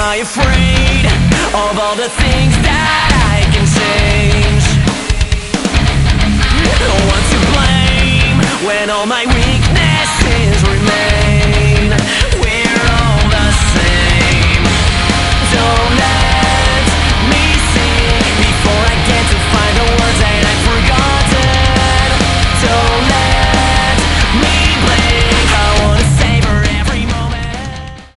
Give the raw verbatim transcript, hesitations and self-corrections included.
I afraid of all the things that I can change? No one to blame when all my